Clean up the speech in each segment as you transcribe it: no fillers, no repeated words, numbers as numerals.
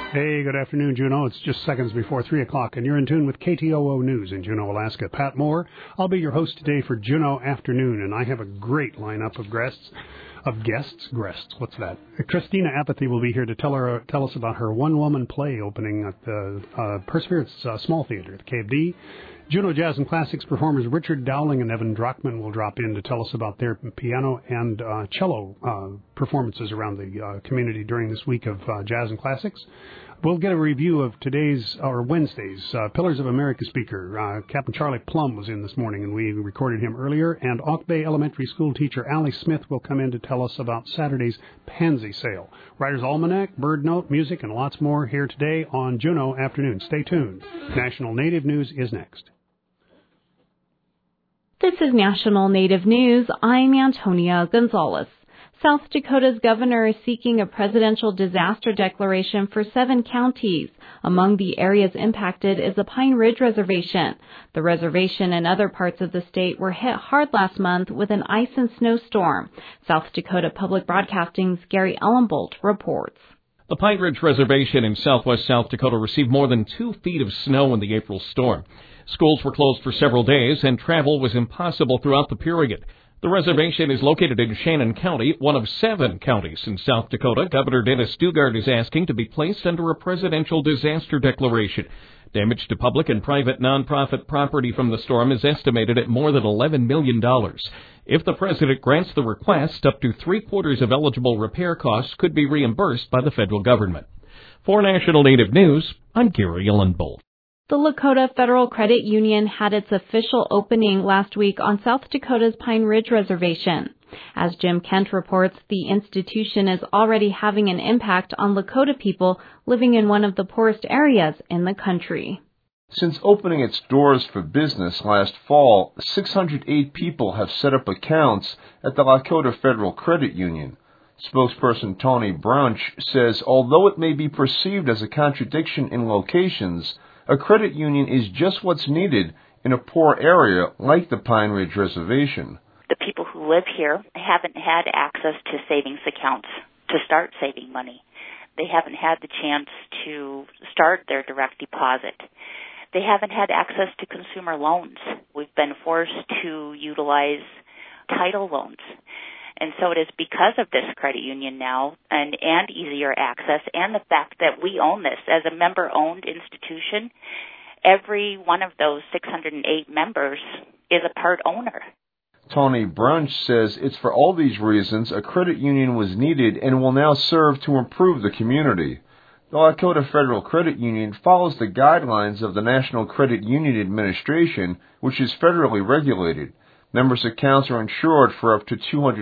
Hey, good afternoon, Juneau. It's just seconds before 3 o'clock, and you're in tune with KTOO News in Juneau, Alaska. Pat Moore. I'll be your host today for Juneau Afternoon, and I have a great lineup of guests. What's that? Christina Apathy will be here to tell us about her one-woman play opening at the Perseverance Small Theater at the KFD. Juneau Jazz and Classics performers Richard Dowling and Evan Drockman will drop in to tell us about their piano and cello performances around the community during this week of Jazz and Classics. We'll get a review of Wednesday's Pillars of America speaker. Captain Charlie Plum was in this morning, and we recorded him earlier. And Auk Bay Elementary School teacher Allie Smith will come in to tell us about Saturday's Pansy Sale. Writer's Almanac, Bird Note, music, and lots more here today on Juneau Afternoon. Stay tuned. National Native News is next. This is National Native News. I'm Antonia Gonzalez. South Dakota's governor is seeking a presidential disaster declaration for 7 counties. Among the areas impacted is the Pine Ridge Reservation. The reservation and other parts of the state were hit hard last month with an ice and snowstorm. South Dakota Public Broadcasting's Gary Ellenbolt reports. The Pine Ridge Reservation in southwest South Dakota received more than 2 feet of snow in the April storm. Schools were closed for several days, and travel was impossible throughout the period. The reservation is located in Shannon County, one of 7 counties in South Dakota. Governor Dennis Stuttgart is asking to be placed under a presidential disaster declaration. Damage to public and private nonprofit property from the storm is estimated at more than $11 million. If the president grants the request, up to 3/4 of eligible repair costs could be reimbursed by the federal government. For National Native News, I'm Gary Ellenbolt. The Lakota Federal Credit Union had its official opening last week on South Dakota's Pine Ridge Reservation. As Jim Kent reports, the institution is already having an impact on Lakota people living in one of the poorest areas in the country. Since opening its doors for business last fall, 608 people have set up accounts at the Lakota Federal Credit Union. Spokesperson Tony Brunch says although it may be perceived as a contradiction in locations, a credit union is just what's needed in a poor area like the Pine Ridge Reservation. The people who live here haven't had access to savings accounts to start saving money. They haven't had the chance to start their direct deposit. They haven't had access to consumer loans. We've been forced to utilize title loans. And so it is because of this credit union now and easier access and the fact that we own this as a member-owned institution, every one of those 608 members is a part owner. Tony Brunch says it's for all these reasons a credit union was needed and will now serve to improve the community. The Lakota Federal Credit Union follows the guidelines of the National Credit Union Administration, which is federally regulated. Members' accounts are insured for up to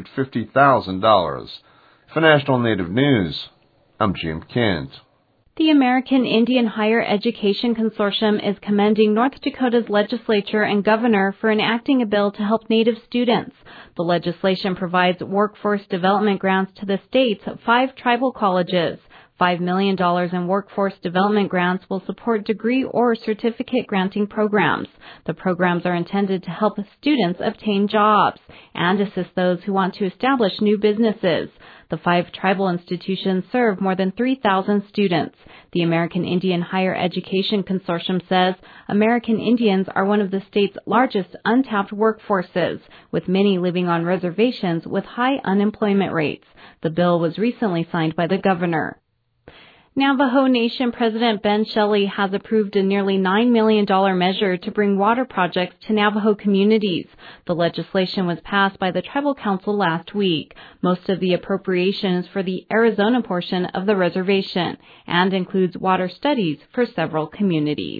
$250,000. For National Native News, I'm Jim Kent. The American Indian Higher Education Consortium is commending North Dakota's legislature and governor for enacting a bill to help Native students. The legislation provides workforce development grants to the state's 5 tribal colleges. $5 million in workforce development grants will support degree or certificate granting programs. The programs are intended to help students obtain jobs and assist those who want to establish new businesses. The 5 tribal institutions serve more than 3,000 students. The American Indian Higher Education Consortium says American Indians are one of the state's largest untapped workforces, with many living on reservations with high unemployment rates. The bill was recently signed by the governor. Navajo Nation President Ben Shelley has approved a nearly $9 million measure to bring water projects to Navajo communities. The legislation was passed by the Tribal Council last week. Most of the appropriation is for the Arizona portion of the reservation and includes water studies for several communities.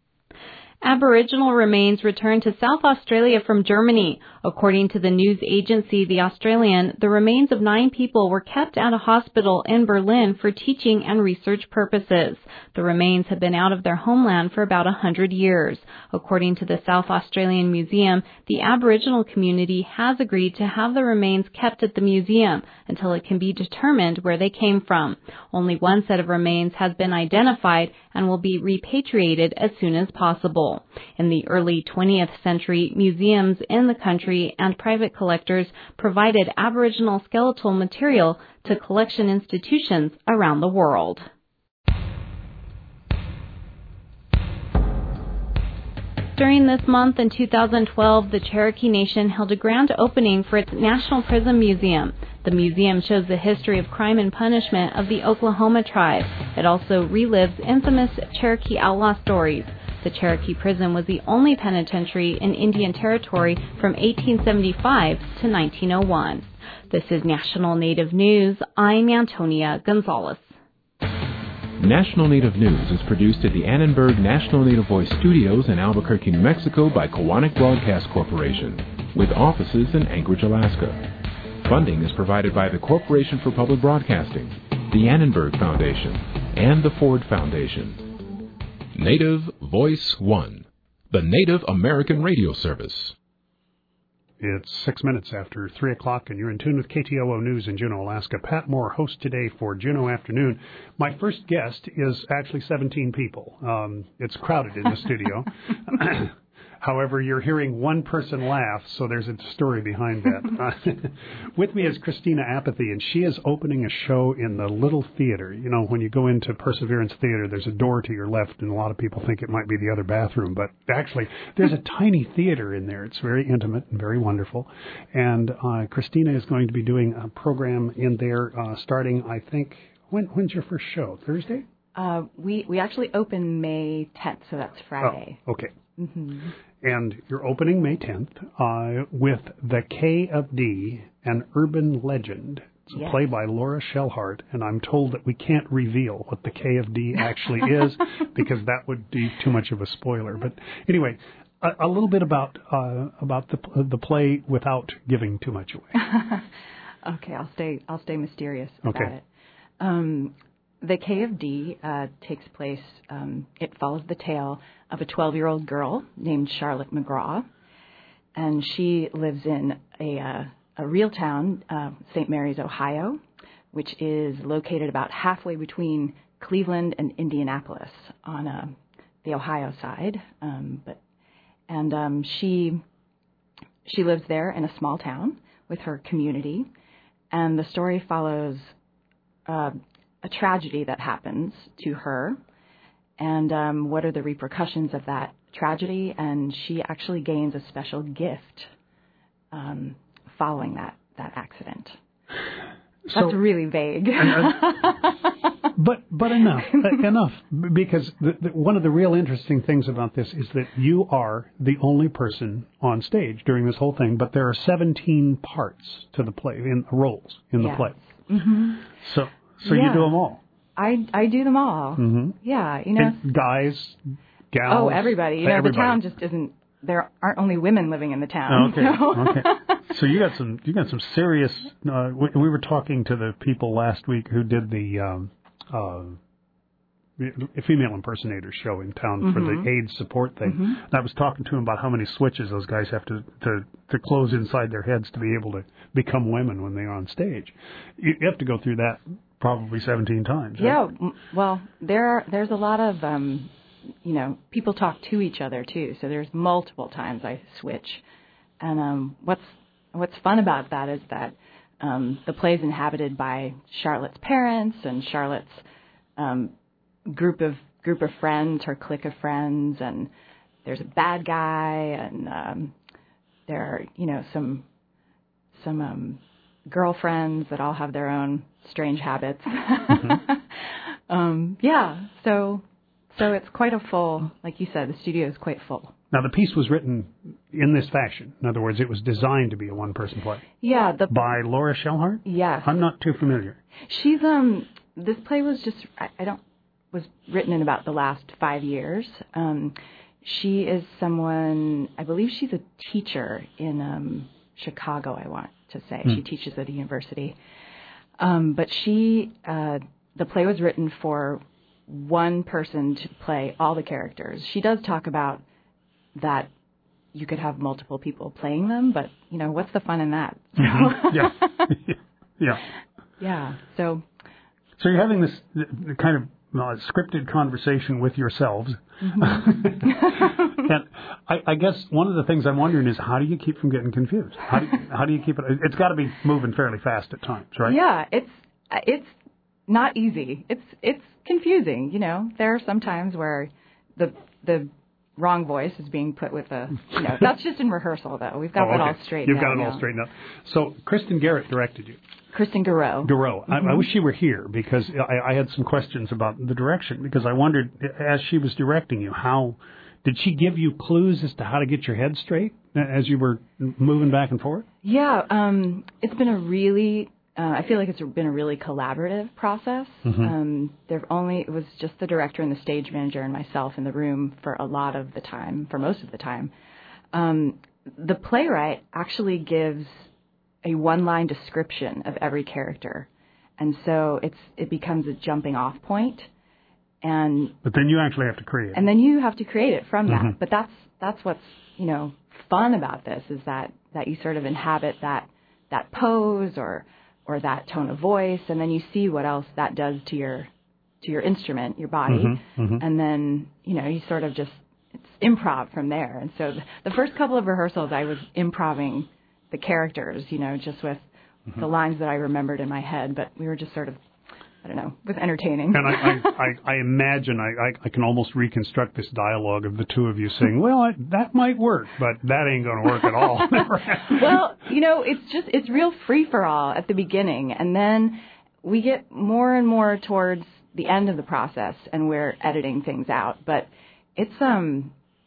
Aboriginal remains returned to South Australia from Germany. According to the news agency The Australian, the remains of 9 people were kept at a hospital in Berlin for teaching and research purposes. The remains have been out of their homeland for about 100 years. According to the South Australian Museum, the Aboriginal community has agreed to have the remains kept at the museum until it can be determined where they came from. Only one set of remains has been identified and will be repatriated as soon as possible. In the early 20th century, museums in the country and private collectors provided Aboriginal skeletal material to collection institutions around the world. During this month in 2012, the Cherokee Nation held a grand opening for its National Prison Museum. The museum shows the history of crime and punishment of the Oklahoma tribe. It also relives infamous Cherokee outlaw stories. The Cherokee Prison was the only penitentiary in Indian Territory from 1875 to 1901. This is National Native News. I'm Antonia Gonzalez. National Native News is produced at the Annenberg National Native Voice Studios in Albuquerque, New Mexico by Koahnic Broadcast Corporation, with offices in Anchorage, Alaska. Funding is provided by the Corporation for Public Broadcasting, the Annenberg Foundation, and the Ford Foundation. Native Voice One, the Native American radio service. It's 6 minutes after 3 o'clock, and you're in tune with KTOO News in Juneau, Alaska. Pat Moore, host today for Juneau Afternoon. My first guest is actually 17 people. It's crowded in the studio. However, you're hearing one person laugh, so there's a story behind that. With me is Christina Apathy, and she is opening a show in the Little Theater. You know, when you go into Perseverance Theater, there's a door to your left, and a lot of people think it might be the other bathroom, but actually, there's a tiny theater in there. It's very intimate and very wonderful. And Christina is going to be doing a program in there starting, I think, when's your first show? Thursday? We actually open May 10th, so that's Friday. Oh, okay. Mm-hmm. And you're opening May 10th with The K of D, an urban legend. It's a play by Laura Shellhart, and I'm told that we can't reveal what The K of D actually is because that would be too much of a spoiler. But anyway, a little bit about the play without giving too much away. Okay, I'll stay mysterious about it. The K of D takes place, it follows the tale of a 12-year-old girl named Charlotte McGraw, and she lives in a real town, St. Mary's, Ohio, which is located about halfway between Cleveland and Indianapolis on the Ohio side. She lives there in a small town with her community, and the story follows a tragedy that happens to her, and what are the repercussions of that tragedy, and she actually gains a special gift following that accident. That's really vague. But enough, because one of the real interesting things about this is that you are the only person on stage during this whole thing, but there are 17 parts to the play, roles in the play. Mm-hmm. So you do them all. I do them all. Mm-hmm. Yeah, you know. And guys, gals. Oh, everybody. You know, everybody. The town just isn't. There aren't only women living in the town. Okay. Okay. So you got some serious. We were talking to the people last week who did the female impersonator show in town for the AIDS support thing. Mm-hmm. And I was talking to them about how many switches those guys have to close inside their heads to be able to become women when they're on stage. You have to go through that probably 17 times. Right? Yeah. Well, there's a lot of people talk to each other too. So there's multiple times I switch. And what's fun about that is that the play is inhabited by Charlotte's parents and Charlotte's group of friends, her clique of friends, and there's a bad guy, and there are some girlfriends that all have their own strange habits. Mm-hmm. So it's quite a full, like you said, the studio is quite full. Now, the piece was written in this fashion. In other words, it was designed to be a one-person play. Yeah. By Laura Shellhart? Yes. I'm not too familiar. She's, this play was just, was written in about the last 5 years. She is someone, I believe she's a teacher in Chicago, I want to say. She teaches at a university. But the play was written for one person to play all the characters. She does talk about that you could have multiple people playing them, but, what's the fun in that? Mm-hmm. Yeah. Yeah. Yeah. So you're having this kind of scripted conversation with yourselves. Mm-hmm. And I guess one of the things I'm wondering is, how do you keep from getting confused? How do you keep it? It's got to be moving fairly fast at times, right? Yeah, it's not easy. It's confusing. There are some times where the wrong voice is being put with a, that's just in rehearsal, though. We've got that all straightened out. You've got it all straightened out. So Kristen Garrett directed you. Kristen Garreau. Garreau. I wish she were here because I had some questions about the direction, because I wondered, as she was directing you, how did she give you clues as to how to get your head straight as you were moving back and forth? Yeah, it's been a really, I feel like it's been a really collaborative process. Mm-hmm. It was just the director and the stage manager and myself in the room for most of the time. The playwright actually gives a one-line description of every character, and so it becomes a jumping-off point. But then you actually have to create it. And then you have to create it from that. Mm-hmm. But that's what's fun about this, is that you sort of inhabit that pose or that tone of voice, and then you see what else that does to your instrument, your body, and then you sort of just, it's improv from there. And so the first couple of rehearsals, I was improvising the characters, just with the lines that I remembered in my head, but we were just sort of, I don't know, it was entertaining. And I imagine I can almost reconstruct this dialogue of the two of you saying, well, that might work, but that ain't going to work at all. Well, it's real free-for-all at the beginning, and then we get more and more towards the end of the process, and we're editing things out. But it's, I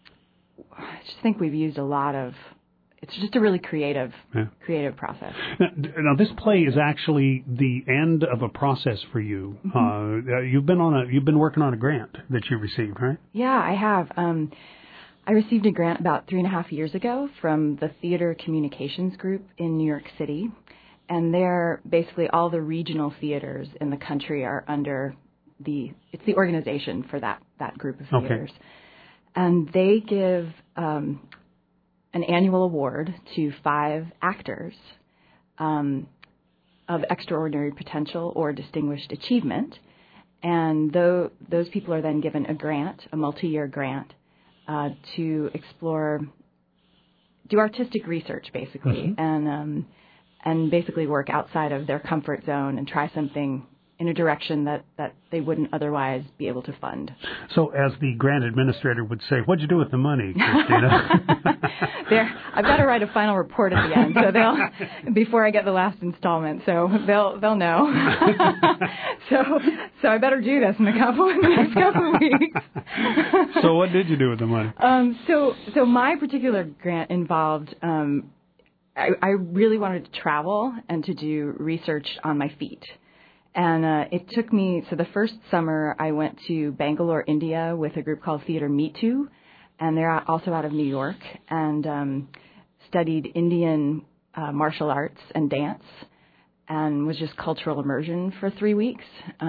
just think we've used it's just a really creative process. Now, this play is actually the end of a process for you. You've been working on a grant that you received, right? Yeah, I have. I received a grant about 3.5 years ago from the Theater Communications Group in New York City, and they're basically all the regional theaters in the country are under it's the organization for that group of theaters, and they give an annual award to 5 actors of extraordinary potential or distinguished achievement. And those people are then given a grant, a multi-year grant, to do artistic research, basically, and basically work outside of their comfort zone and try something in a direction that they wouldn't otherwise be able to fund. So as the grant administrator would say, what'd you do with the money, Christina? I've got to write a final report at the end, so before I get the last installment, so they'll know. So I better do this in the next couple of weeks. So what did you do with the money? So my particular grant involved, I really wanted to travel and to do research on my feet. And it took me, so the first summer I went to Bangalore, India with a group called Theater Meetu, and they're also out of New York, and studied Indian martial arts and dance, and was just cultural immersion for 3 weeks.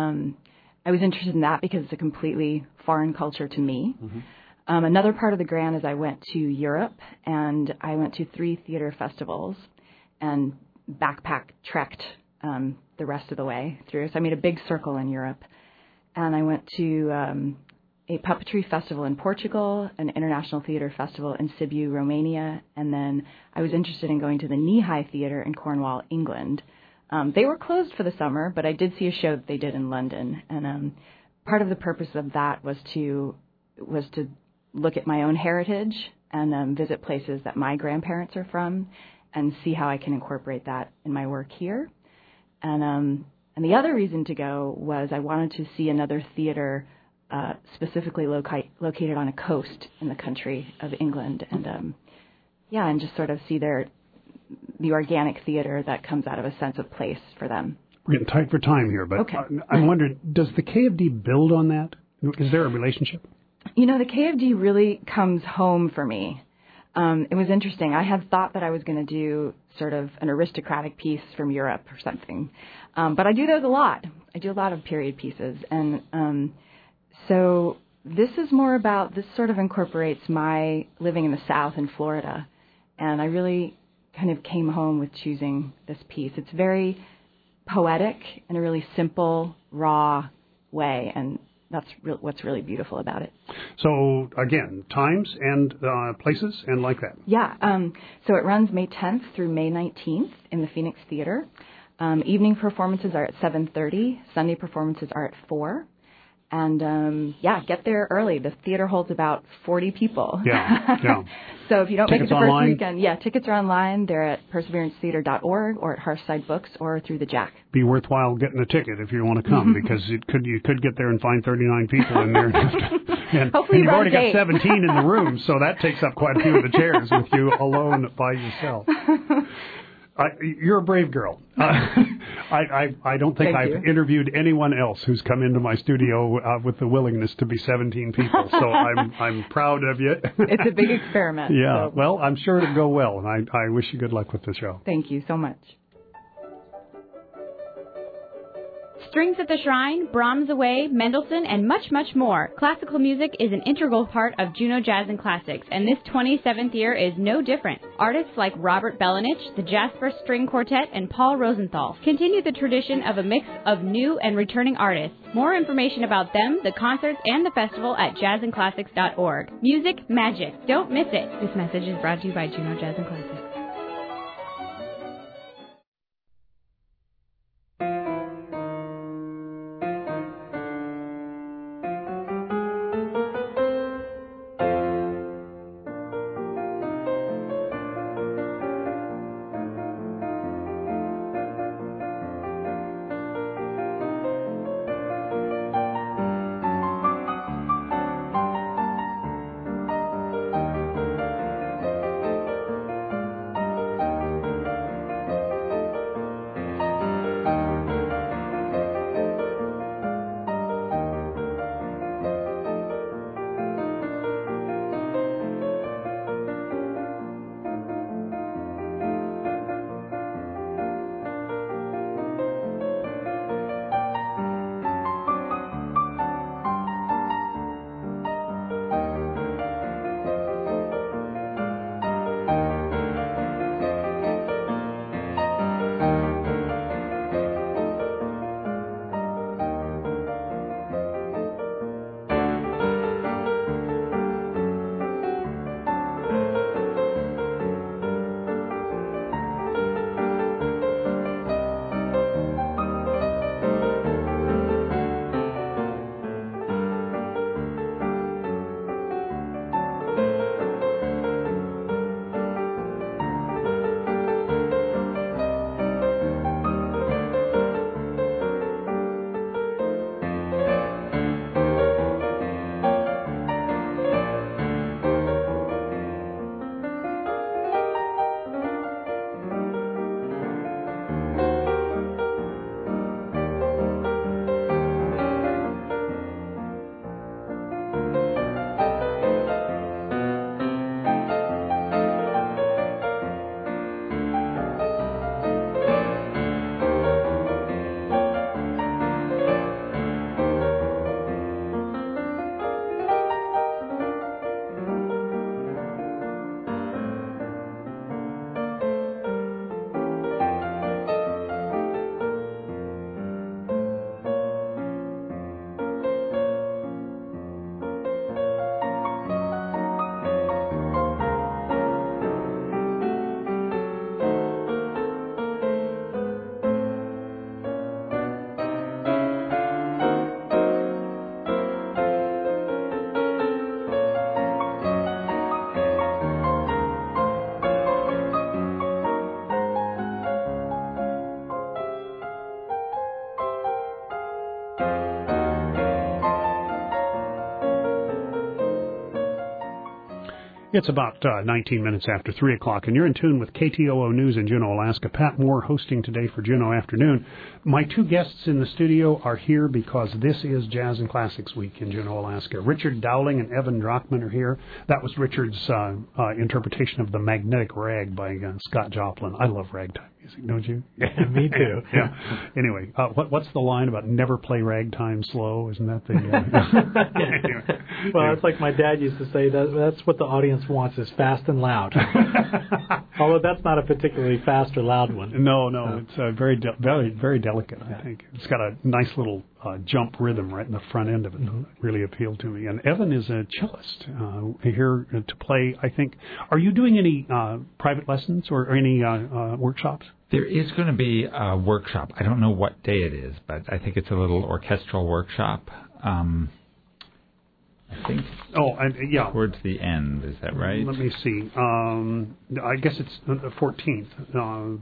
I was interested in that because it's a completely foreign culture to me. Another part of the grant is I went to Europe, and I went to 3 theater festivals and backpack trekked the rest of the way through. So I made a big circle in Europe. And I went to a puppetry festival in Portugal, an international theater festival in Sibiu, Romania, and then I was interested in going to the Knee-High Theatre in Cornwall, England. They were closed for the summer, but I did see a show that they did in London. And part of the purpose of that was to look at my own heritage and visit places that my grandparents are from and see how I can incorporate that in my work here. And the other reason to go was I wanted to see another theater specifically located on a coast in the country of England, and and just sort of see the organic theater that comes out of a sense of place for them. We're getting tight for time here, but I'm wondering, does the KFD build on that? Is there a relationship? The KFD really comes home for me. It was interesting. I had thought that I was going to do sort of an aristocratic piece from Europe or something. But I do those a lot. I do a lot of period pieces. And so this is more about, this sort of incorporates my living in the South in Florida. And I really kind of came home with choosing this piece. It's very poetic in a really simple, raw way. And that's what's really beautiful about it. So, again, times and places and like that. Yeah. So it runs May 10th through May 19th in the Phoenix Theater. Evening performances are at 7:30. Sunday performances are at 4. And, get there early. The theater holds about 40 people. Yeah. So if you don't Tickets make it the online? first weekend, tickets are online. They're at perseverancetheater.org or at Hearthside Books or through the Jack. Be worthwhile getting a ticket if you want to come, because you could get there and find 39 people in there. And you've already got 17 in the room, so that takes up quite a few of the chairs with you alone by yourself. You're a brave girl. I don't think I've interviewed anyone else who's come into my studio with the willingness to be 17 people. So I'm proud of you. It's a big experiment. Yeah. So. Well, I'm sure it'll go well, and I wish you good luck with the show. Thank you so much. Strings at the Shrine, Brahms Away, Mendelssohn, and much, much more. Classical music is an integral part of Juneau Jazz and Classics, and this 27th year is no different. Artists like Robert Belenich, the Jasper String Quartet, and Paul Rosenthal continue the tradition of a mix of new and returning artists. More information about them, the concerts, and the festival at jazzandclassics.org. Music, magic. Don't miss it. This message is brought to you by Juneau Jazz and Classics. It's about 19 minutes after 3 o'clock, and you're in tune with KTOO News in Juneau, Alaska. Pat Moore hosting today for Juneau Afternoon. My two guests in the studio are here because this is Jazz and Classics Week in Juneau, Alaska. Richard Dowling and Evan Drachman are here. That was Richard's interpretation of The Magnetic Rag by Scott Joplin. I love ragtime music, don't you? Yeah, me too. Yeah. Anyway, what's the line about never play ragtime slow? Isn't that the... Anyway. Well, it's like my dad used to say, that's what the audience wants, is fast and loud. Although that's not a particularly fast or loud one. No, it's very, very delicate, I think. It's got a nice little jump rhythm right in the front end of it. Mm-hmm. That really appealed to me. And Evan is a cellist here to play, I think. Are you doing any private lessons or any workshops? There is going to be a workshop. I don't know what day it is, but I think it's a little orchestral workshop I think. Oh, yeah. Towards the end, is that right? Let me see. I guess it's the 14th.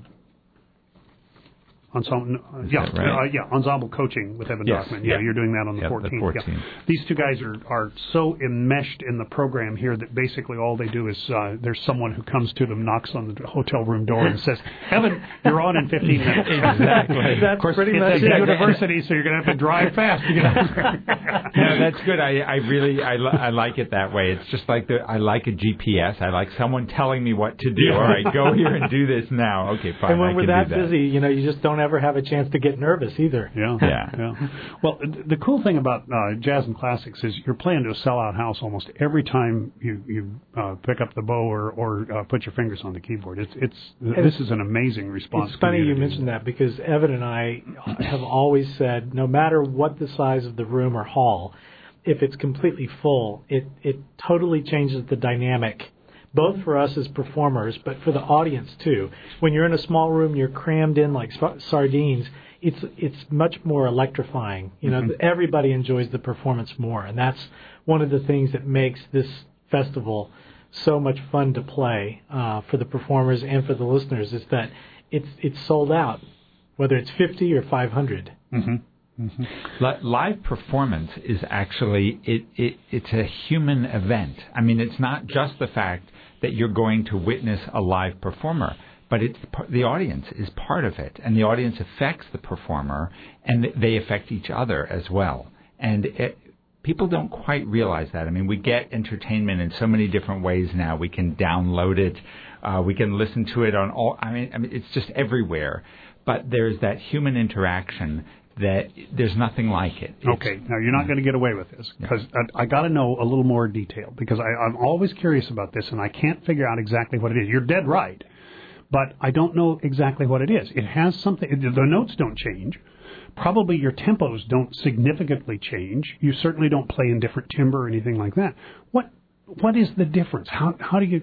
Ensemble, right? Ensemble Coaching with Evan Yes. Dockman. Yeah, you're doing that on the 14th. The 14th. Yeah. These two guys are so enmeshed in the program here that basically all they do is there's someone who comes to them, knocks on the hotel room door, and says, "Evan, you're on in 15 minutes." Exactly. That's pretty much it. University, so you're going to have to drive fast to get out there. No, that's good. I really like it that way. It's just like I like a GPS. I like someone telling me what to do. All right, go here and do this now. Okay, fine. And when we're that busy, you just don't ever have a chance to get nervous either. Yeah. Well, the cool thing about Jazz and Classics is you're playing to a sellout house almost every time you pick up the bow or put your fingers on the keyboard. This is an amazing response. It's funny you mentioned that because Evan and I have always said no matter what the size of the room or hall, if it's completely full, it totally changes the dynamic. Both for us as performers, but for the audience too. When you're in a small room, you're crammed in like sardines. It's much more electrifying. Everybody enjoys the performance more, and that's one of the things that makes this festival so much fun to play for the performers and for the listeners. Is that it's sold out, whether it's 50 or 500. Mm-hmm. Mm-hmm. Live performance is actually it's a human event. I mean, it's not just the fact that you're going to witness a live performer, but the audience is part of it, and the audience affects the performer, and they affect each other as well. And people don't quite realize that. I mean, we get entertainment in so many different ways now. We can download it, we can listen to it on all. I mean, it's just everywhere. But there's that human interaction that there's nothing like it. Okay, now you're not going to get away with this because I got to know a little more detail because I'm always curious about this and I can't figure out exactly what it is. You're dead right, but I don't know exactly what it is. It has something. The notes don't change. Probably your tempos don't significantly change. You certainly don't play in different timbre or anything like that. What is the difference? How do you?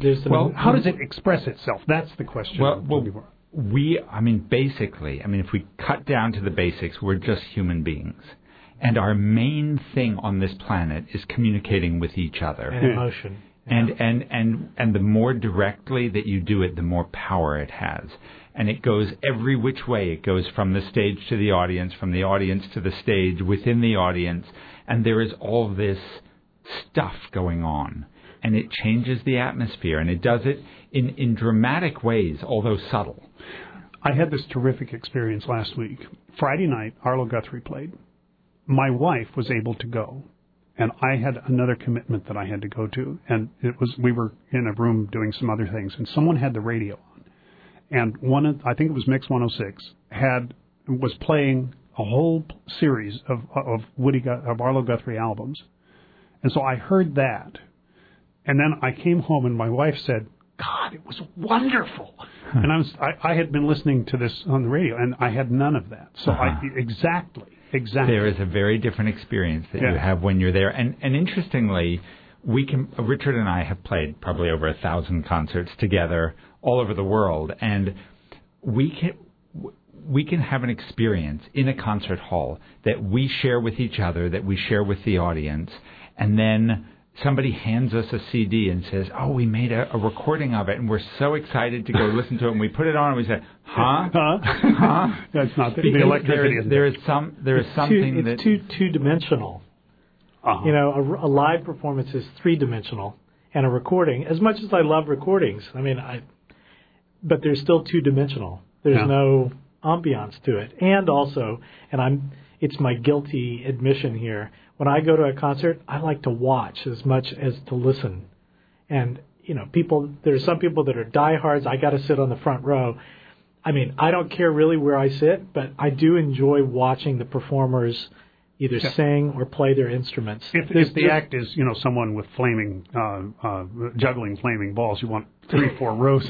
How does it express itself? That's the question. Basically, if we cut down to the basics, we're just human beings. And our main thing on this planet is communicating with each other. And emotion. And the more directly that you do it, the more power it has. And it goes every which way. It goes from the stage to the audience, from the audience to the stage, within the audience. And there is all this stuff going on. And it changes the atmosphere. And it does it in dramatic ways, although subtle. I had this terrific experience last week. Friday night, Arlo Guthrie played. My wife was able to go, and I had another commitment that I had to go to. And we were in a room doing some other things, and someone had the radio on. And I think it was Mix 106, was playing a whole series of Arlo Guthrie albums. And so I heard that. And then I came home, and my wife said, "God, it was wonderful." And I had been listening to this on the radio, and I had none of that. So exactly. There is a very different experience that you have when you're there. And interestingly, Richard and I have played probably over 1,000 concerts together all over the world, and we can have an experience in a concert hall that we share with each other, that we share with the audience, and then somebody hands us a CD and says, "Oh, we made a recording of it, and we're so excited to go listen to it." And we put it on, and we say, "Huh? That's not the electricity. There is something it's two-dimensional. Uh-huh. A live performance is three-dimensional, and a recording. As much as I love recordings, but they're still two-dimensional. There's no ambiance to it, and also, it's my guilty admission here. When I go to a concert, I like to watch as much as to listen. And, there are some people that are diehards. I got to sit on the front row. I don't care really where I sit, but I do enjoy watching the performers either sing or play their instruments. If the act is, someone with flaming, juggling flaming balls, you want 3-4 rows.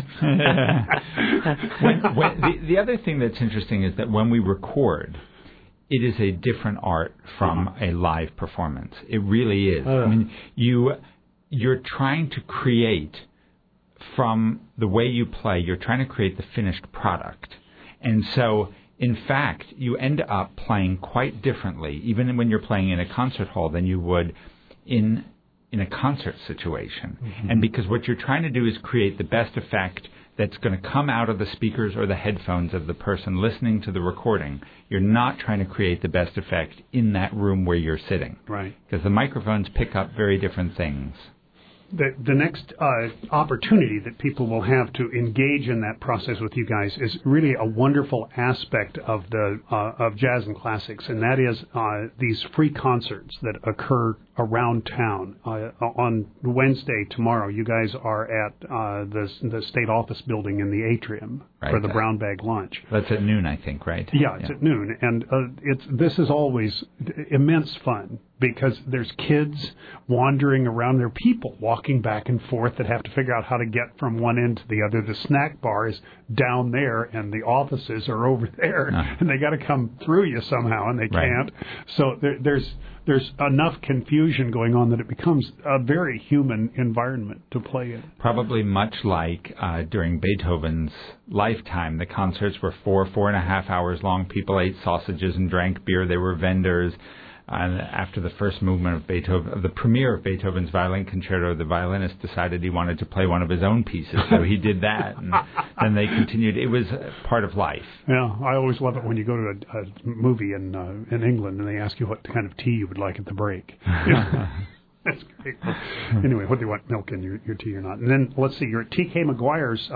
The other thing that's interesting is that when we record, it is a different art from a live performance. It really is. You're trying to create, from the way you play, you're trying to create the finished product. And so In fact, you end up playing quite differently, even when you're playing in a concert hall, than you would in a concert situation. Mm-hmm. And because what you're trying to do is create the best effect that's going to come out of the speakers or the headphones of the person listening to the recording. You're not trying to create the best effect in that room where you're sitting. Right. Because the microphones pick up very different things. The next opportunity that people will have to engage in that process with you guys is really a wonderful aspect of the of Jazz and Classics, and that is these free concerts that occur around town. On Wednesday, tomorrow, you guys are at the state office building in the atrium for the brown bag lunch. That's at noon, I think, right? Yeah, it's at noon, and this is always immense fun because there's kids wandering around. There are people walking back and forth that have to figure out how to get from one end to the other. The snack bar is down there, and the offices are over there, and they got to come through you somehow, and they can't. So there's enough confusion going on that it becomes a very human environment to play in. Probably much like during Beethoven's lifetime, the concerts were 4.5 hours long. People ate sausages and drank beer. There were vendors. And after the first movement of Beethoven, the premiere of Beethoven's Violin Concerto, the violinist decided he wanted to play one of his own pieces, so he did that, and then they continued. It was part of life. Yeah, I always love it when you go to a movie in England and they ask you what kind of tea you would like at the break. That's great. Anyway, what do you want, milk in your tea or not? And then, let's see, you're at TK McGuire's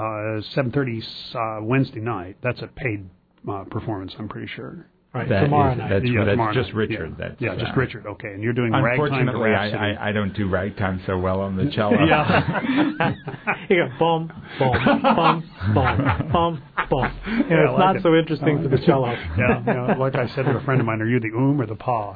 7:30 Wednesday night. That's a paid performance, I'm pretty sure. Right, tomorrow night. That's tomorrow just night. Richard. Yeah, just Richard. Okay, and you're doing Ragtime. Unfortunately, I don't do ragtime so well on the cello. Yeah. You go boom, boom, boom, boom, boom, boom. It's not so interesting for the cello. Yeah, like I said to a friend of mine, are you the or the pa?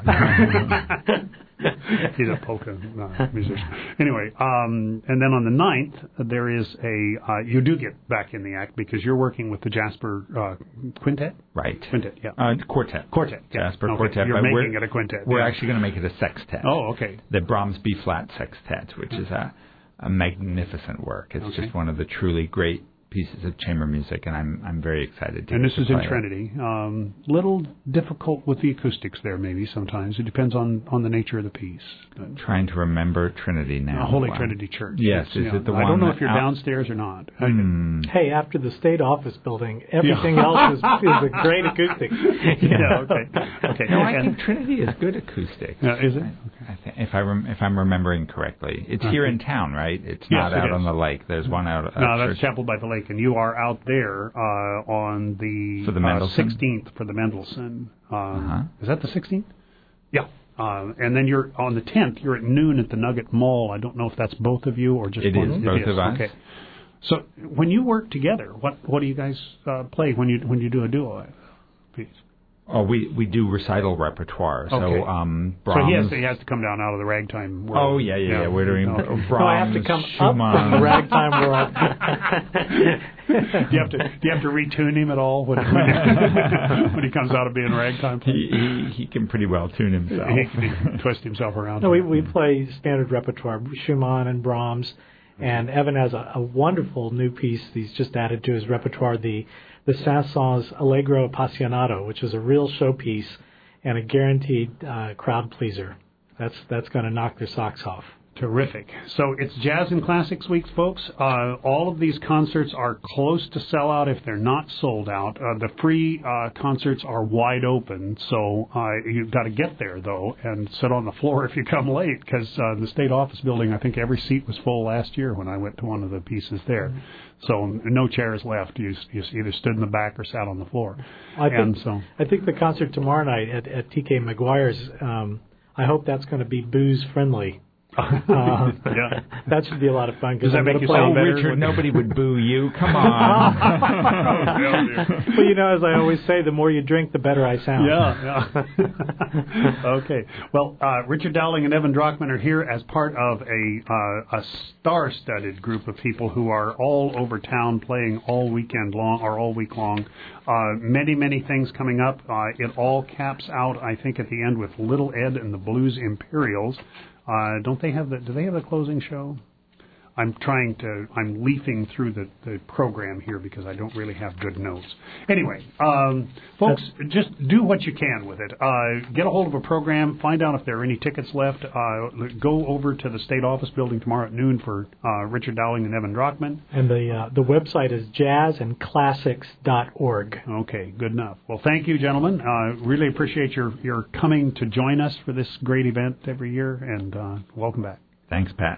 He's a polka musician. Anyway, and then on the 9th, there is you do get back in the act because you're working with the Jasper Quintet? Right. Quintet, yeah. Quartet. Quartet. Jasper okay. Quartet. You're making it a quintet. We're actually going to make it a sextet. Oh, okay. The Brahms B-flat sextet, which is a magnificent work. It's just one of the truly great pieces of chamber music, and I'm very excited to. And this is in play Trinity. Little difficult with the acoustics there, maybe sometimes. It depends on the nature of the piece. I'm trying to remember Trinity now. Holy Trinity Church. Yes, is it the one? I don't know if you're downstairs or not. Hey, after the state office building, everything else is a great acoustic. Okay. No, I think Trinity is good acoustics. Is it? If I'm remembering correctly, it's here in town, right? It's not out on the lake. There's one out. No, that's Chapel by the Lake, and you are out there on the 16th for the Mendelssohn. Is that the 16th? Yeah. And then you're on the 10th. You're at noon at the Nugget Mall. I don't know if that's both of you or just one. It is both of us. Okay. So when you work together, what do you guys play when you do a duo piece? Oh, we do recital repertoire. Okay. So So Brahms. he has to come down out of the ragtime world. Oh yeah. We're doing Brahms. No, I have to come Schumann. up from the ragtime world. Do you have to retune him at all when he comes out of being ragtime? He can pretty well tune himself. He can twist himself around. No, we play standard repertoire, Schumann and Brahms, and Evan has a wonderful new piece he's just added to his repertoire, the Saint-Saëns Allegro Appassionato, which is a real showpiece and a guaranteed crowd pleaser. That's going to knock their socks off. Terrific. So it's Jazz and Classics Week, folks. All of these concerts are close to sell out if they're not sold out. The free concerts are wide open, so you've got to get there, though, and sit on the floor if you come late, because the state office building, I think every seat was full last year when I went to one of the pieces there. So no chairs left. You either stood in the back or sat on the floor. I think the concert tomorrow night at TK McGuire's, I hope that's going to be booze-friendly. That should be a lot of fun. Does that make you sound better? Richard, nobody would boo you. Come on. Well, as I always say, the more you drink, the better I sound. Yeah. Okay. Well, Richard Dowling and Evan Drachman are here as part of a star-studded group of people who are all over town playing all week long. Many, many things coming up. It all caps out, I think, at the end with Little Ed and the Blues Imperials. Do they have the closing show? I'm leafing through the program here because I don't really have good notes. Anyway, folks, just do what you can with it. Get a hold of a program, find out if there are any tickets left. Go over to the state office building tomorrow at noon for Richard Dowling and Evan Drockman. And the website is jazzandclassics.org. Okay, good enough. Well, thank you, gentlemen. Really appreciate your coming to join us for this great event every year, and welcome back. Thanks, Pat.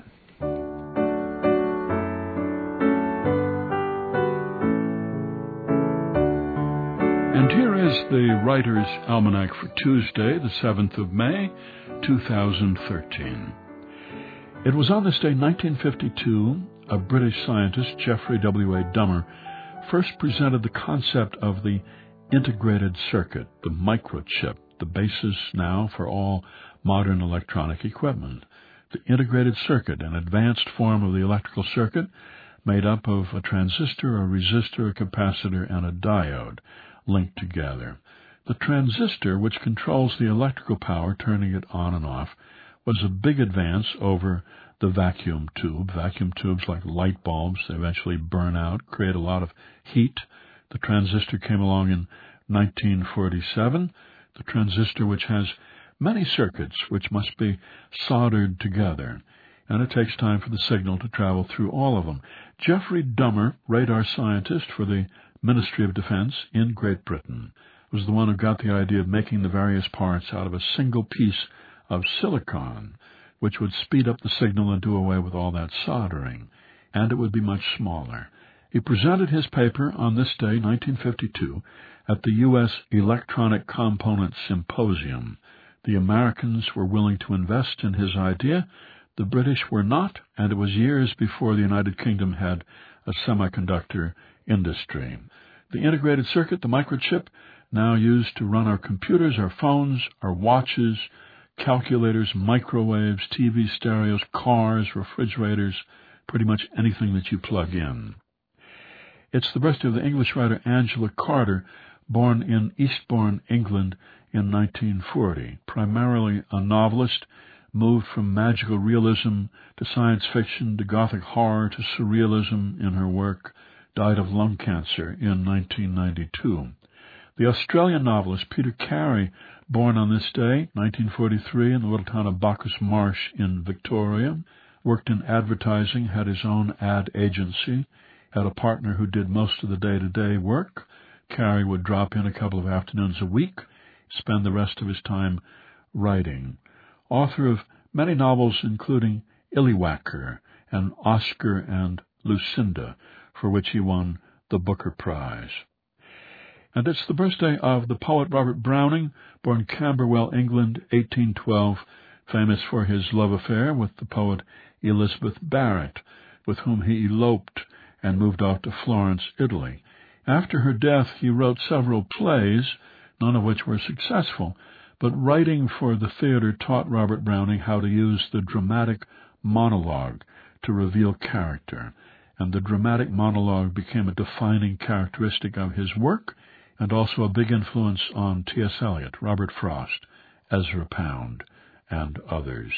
And here is the Writer's Almanac for Tuesday, the 7th of May, 2013. It was on this day, 1952, a British scientist, Geoffrey W.A. Dummer, first presented the concept of the integrated circuit, the microchip, the basis now for all modern electronic equipment. The integrated circuit, an advanced form of the electrical circuit made up of a transistor, a resistor, a capacitor, and a diode linked together. The transistor, which controls the electrical power, turning it on and off, was a big advance over the vacuum tube. Vacuum tubes, like light bulbs, they eventually burn out, create a lot of heat. The transistor came along in 1947. The transistor, which has many circuits which must be soldered together, and it takes time for the signal to travel through all of them. Geoffrey Dummer, radar scientist for the Ministry of Defense in Great Britain, was the one who got the idea of making the various parts out of a single piece of silicon, which would speed up the signal and do away with all that soldering, and it would be much smaller. He presented his paper on this day, 1952, at the U.S. Electronic Components Symposium. The Americans were willing to invest in his idea. The British were not, and it was years before the United Kingdom had a semiconductor industry. The integrated circuit, the microchip, now used to run our computers, our phones, our watches, calculators, microwaves, TV stereos, cars, refrigerators, pretty much anything that you plug in. It's the birthday of the English writer Angela Carter, born in Eastbourne, England in 1940. Primarily a novelist, moved from magical realism to science fiction to gothic horror to surrealism in her work, died of lung cancer in 1992. The Australian novelist Peter Carey, born on this day, 1943, in the little town of Bacchus Marsh in Victoria, worked in advertising, had his own ad agency, had a partner who did most of the day-to-day work. Carey would drop in a couple of afternoons a week, spend the rest of his time writing. Author of many novels, including Illywacker and Oscar and Lucinda, for which he won the Booker Prize. And it's the birthday of the poet Robert Browning, born Camberwell, England, 1812, famous for his love affair with the poet Elizabeth Barrett, with whom he eloped and moved off to Florence, Italy. After her death, he wrote several plays, none of which were successful, but writing for the theater taught Robert Browning how to use the dramatic monologue to reveal character, and the dramatic monologue became a defining characteristic of his work and also a big influence on T.S. Eliot, Robert Frost, Ezra Pound, and others.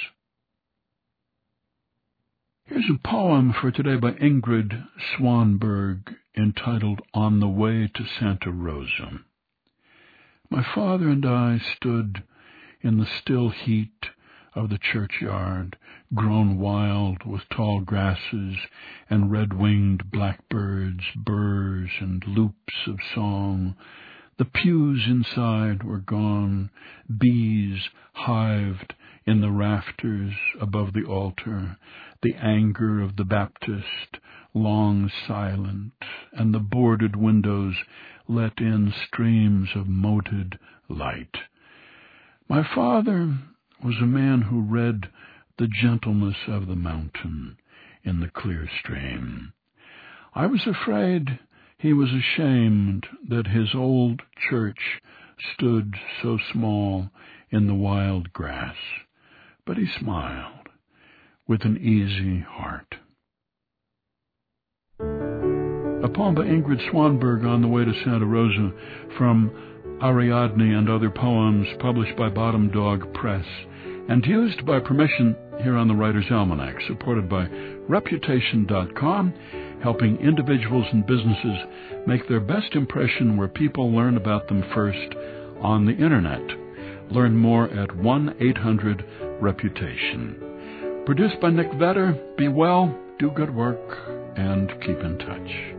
Here's a poem for today by Ingrid Swanberg entitled On the Way to Santa Rosa. My father and I stood in the still heat of the churchyard, grown wild with tall grasses and red-winged blackbirds, burrs, and loops of song. The pews inside were gone, bees hived in the rafters above the altar, the anger of the Baptist, long silent, and the boarded windows let in streams of moted light. My father was a man who read the gentleness of the mountain in the clear stream. I was afraid he was ashamed that his old church stood so small in the wild grass, but he smiled with an easy heart. A poem by Ingrid Swanberg, On the Way to Santa Rosa, from Ariadne and Other Poems, published by Bottom Dog Press, and used by permission here on the Writer's Almanac, supported by Reputation.com, helping individuals and businesses make their best impression where people learn about them first on the Internet. Learn more at 1-800-REPUTATION. Produced by Nick Vetter. Be well, do good work, and keep in touch.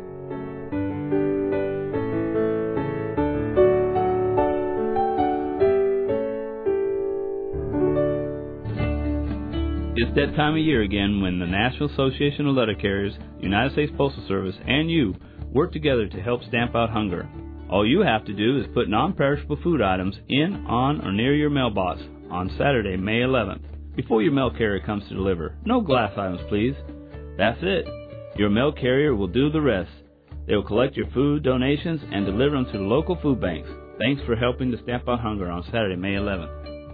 It's that time of year again when the National Association of Letter Carriers, United States Postal Service, and you work together to help stamp out hunger. All you have to do is put non-perishable food items in, on, or near your mailbox on Saturday, May 11th, before your mail carrier comes to deliver. No glass items, please. That's it. Your mail carrier will do the rest. They will collect your food donations and deliver them to the local food banks. Thanks for helping to stamp out hunger on Saturday, May 11th.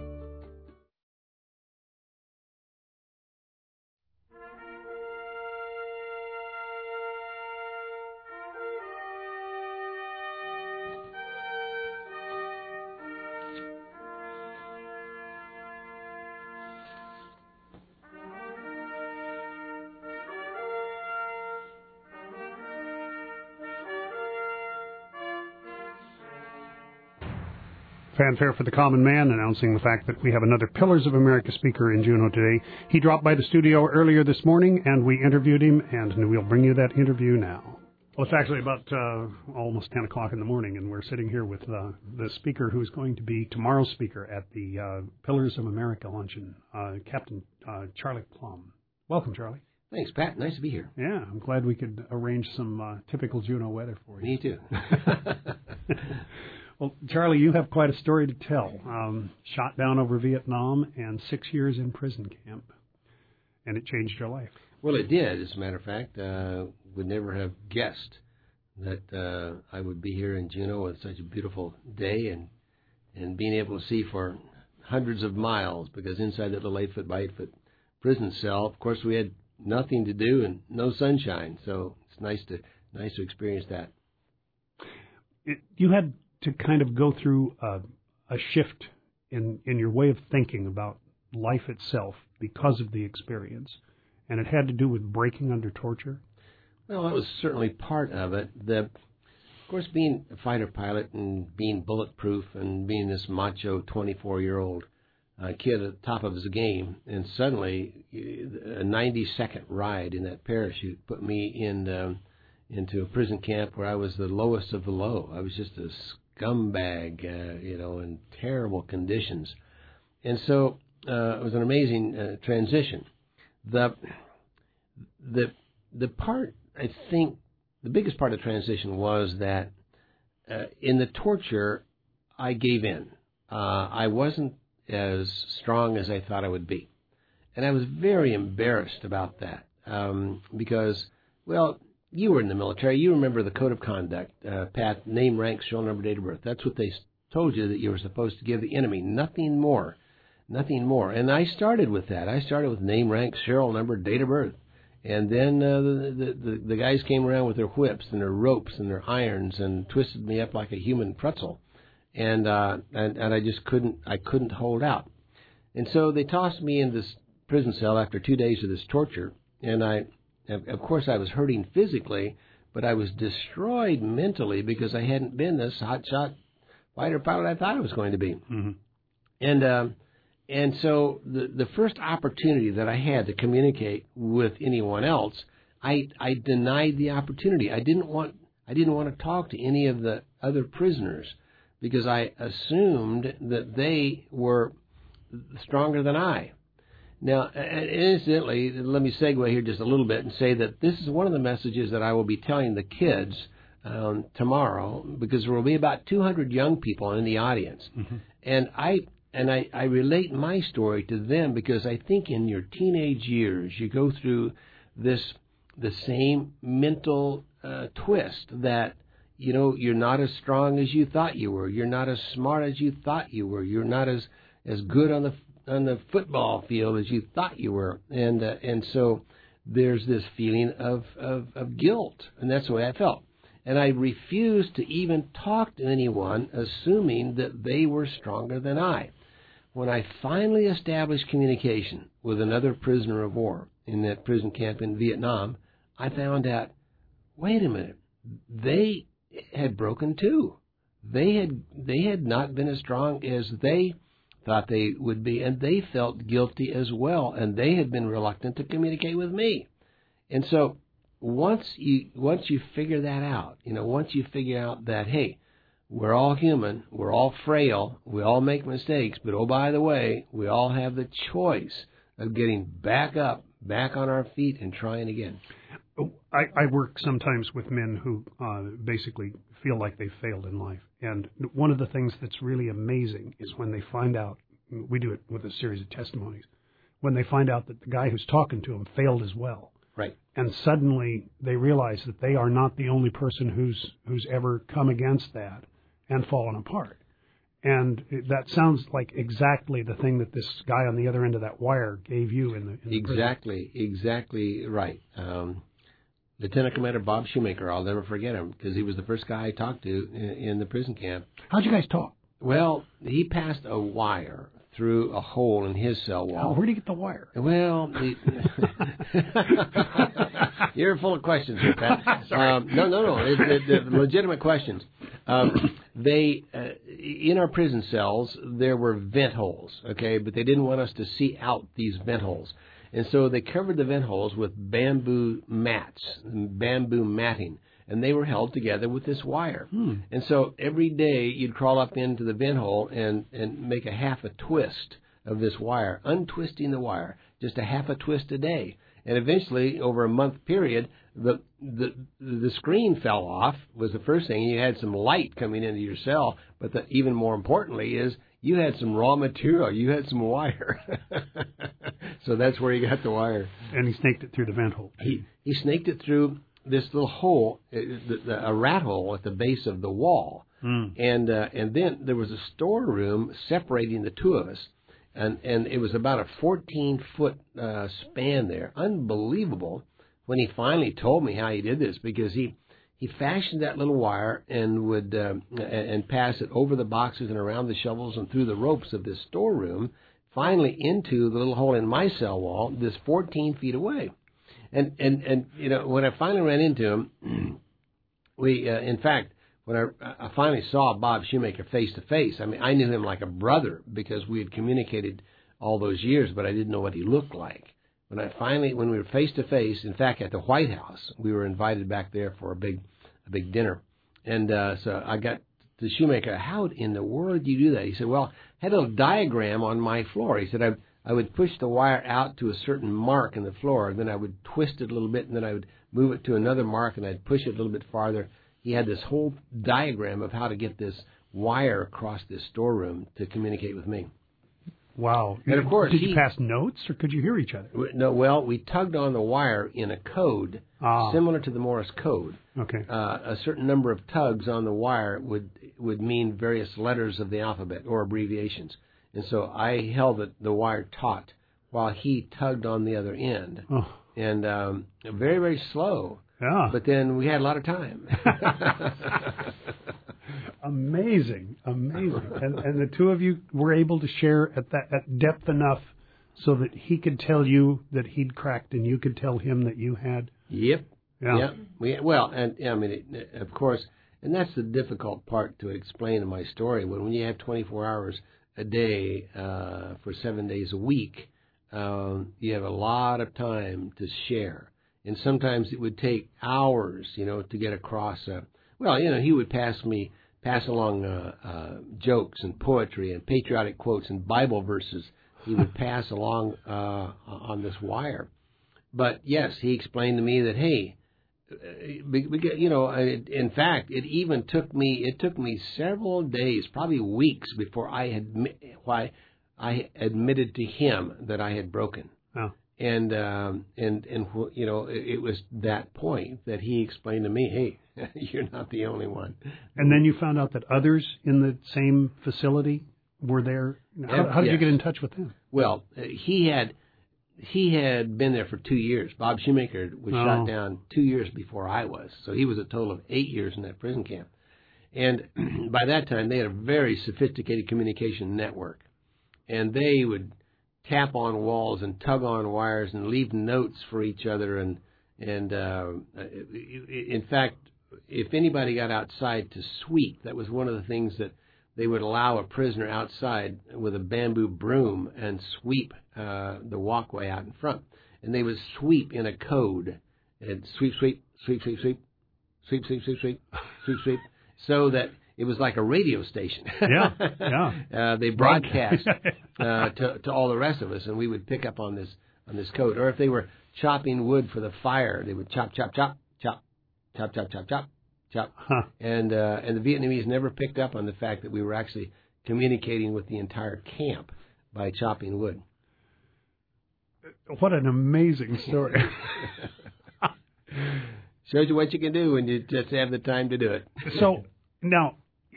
Fanfare for the Common Man, announcing the fact that we have another Pillars of America speaker in Juneau today. He dropped by the studio earlier this morning, and we interviewed him, and we'll bring you that interview now. Well, it's actually about almost 10 o'clock in the morning, and we're sitting here with the speaker who's going to be tomorrow's speaker at the Pillars of America luncheon, Captain Charlie Plum. Welcome, Charlie. Thanks, Pat. Nice to be here. Yeah, I'm glad we could arrange some typical Juneau weather for you. Me too. Well, Charlie, you have quite a story to tell. Shot down over Vietnam and 6 years in prison camp, and it changed your life. Well, it did, as a matter of fact. Would never have guessed that I would be here in Juneau on such a beautiful day and being able to see for hundreds of miles, because inside that little 8-foot by 8-foot prison cell, of course, we had nothing to do and no sunshine, so it's nice to experience that. You had to kind of go through a shift in your way of thinking about life itself because of the experience, and it had to do with breaking under torture? Well, that was certainly part of it. Of course, being a fighter pilot and being bulletproof and being this macho 24-year-old kid at the top of his game, and suddenly a 90-second ride in that parachute put me into a prison camp where I was the lowest of the low. I was just a scumbag, in terrible conditions. And so it was an amazing transition. The part, I think, the biggest part of the transition was that in the torture, I gave in. I wasn't as strong as I thought I would be. And I was very embarrassed about that because, well, you were in the military. You remember the code of conduct, Pat, name, rank, serial number, date of birth. That's what they told you that you were supposed to give the enemy. Nothing more. Nothing more. And I started with that. I started with name, rank, serial number, date of birth. And then the guys came around with their whips and their ropes and their irons and twisted me up like a human pretzel. And I just couldn't hold out. And so they tossed me in this prison cell after 2 days of this torture. And of course, I was hurting physically, but I was destroyed mentally because I hadn't been this hotshot fighter pilot I thought I was going to be. Mm-hmm. And so the first opportunity that I had to communicate with anyone else, I denied the opportunity. I didn't want to talk to any of the other prisoners because I assumed that they were stronger than I. Now, incidentally, let me segue here just a little bit and say that this is one of the messages that I will be telling the kids tomorrow, because there will be about 200 young people in the audience. Mm-hmm. And I relate my story to them because I think in your teenage years you go through the same mental twist that, you're not as strong as you thought you were. You're not as smart as you thought you were. You're not as good on the football field as you thought you were. And so there's this feeling of guilt, and that's the way I felt. And I refused to even talk to anyone assuming that they were stronger than I. When I finally established communication with another prisoner of war in that prison camp in Vietnam, I found out, wait a minute, they had broken too. They had not been as strong as they thought they would be, and they felt guilty as well, and they had been reluctant to communicate with me. And so once you figure that out, once you figure out that, hey, we're all human, we're all frail, we all make mistakes, but oh, by the way, we all have the choice of getting back up, back on our feet and trying again. I work sometimes with men who basically feel like they failed in life. And one of the things that's really amazing is when they find out, we do it with a series of testimonies, when they find out that the guy who's talking to them failed as well. Right. And suddenly they realize that they are not the only person who's ever come against that and fallen apart. And that sounds like exactly the thing that this guy on the other end of that wire gave you in the Exactly right. Lieutenant Commander Bob Shoemaker, I'll never forget him because he was the first guy I talked to in the prison camp. How'd you guys talk? Well, he passed a wire through a hole in his cell wall. Oh, where did he get the wire? Well, you're full of questions here, Pat. No. It's legitimate questions. They in our prison cells there were vent holes, okay, but they didn't want us to see out these vent holes. And so they covered the vent holes with bamboo mats, bamboo matting, and they were held together with this wire. And so every day you'd crawl up into the vent hole and make a half a twist of this wire, untwisting the wire, just a half a twist a day. And eventually, over a month period, the screen fell off, was the first thing. You had some light coming into your cell, but even more importantly is you had some raw material. You had some wire. So that's where he got the wire. And he snaked it through the vent hole. He snaked it through this little hole, a rat hole at the base of the wall. And then there was a storeroom separating the two of us. And it was about a 14-foot span there. Unbelievable when he finally told me how he did this, because he fashioned that little wire and would and pass it over the boxes and around the shovels and through the ropes of this storeroom, finally into the little hole in my cell wall, this 14 feet away. And when I finally ran into him, we in fact, when I finally saw Bob Shoemaker face to face, I mean, I knew him like a brother because we had communicated all those years, but I didn't know what he looked like. When we were face to face, in fact, at the White House, we were invited back there for a big dinner. And so I got to Shoemaker, how in the world do you do that? He said, well, I had a little diagram on my floor. He said, I would push the wire out to a certain mark in the floor, and then I would twist it a little bit, and then I would move it to another mark, and I'd push it a little bit farther. He had this whole diagram of how to get this wire across this storeroom to communicate with me. Wow. And of course, did you pass notes, or could you hear each other? No, well, we tugged on the wire in a code similar to the Morse code. Okay. A certain number of tugs on the wire would mean various letters of the alphabet or abbreviations. And so I held the wire taut while he tugged on the other end. Oh. And very, very slow. Yeah. But then we had a lot of time. Amazing. And the two of you were able to share at depth enough so that he could tell you that he'd cracked and you could tell him that you had. Yep. Yeah. Yep. Of course, and that's the difficult part to explain in my story. When you have 24 hours a day for 7 days a week, you have a lot of time to share. And sometimes it would take hours, to get across. He would pass along jokes and poetry and patriotic quotes and Bible verses. He would pass along on this wire. But yes, he explained to me that, hey, in fact, it took me several days, probably weeks, before I admitted to him that I had broken. Oh. And it was that point that he explained to me, hey, you're not the only one. And then you found out that others in the same facility were there. How did you get in touch with them? Well, he had been there for 2 years. Bob Shoemaker was shot down 2 years before I was. So he was a total of 8 years in that prison camp. And by that time, they had a very sophisticated communication network. And they would tap on walls and tug on wires and leave notes for each other. And in fact, if anybody got outside to sweep, that was one of the things that they would allow a prisoner outside with a bamboo broom and sweep the walkway out in front. And they would sweep in a code. And sweep, sweep, sweep, sweep, sweep, sweep, sweep, sweep, sweep, sweep, sweep, so that it was like a radio station. Yeah. They broadcast to all the rest of us, and we would pick up on this code. Or if they were chopping wood for the fire, they would chop, chop, chop, chop, chop, chop, chop, chop, chop. Huh. And the Vietnamese never picked up on the fact that we were actually communicating with the entire camp by chopping wood. What an amazing story. Shows you what you can do when you just have the time to do it. So now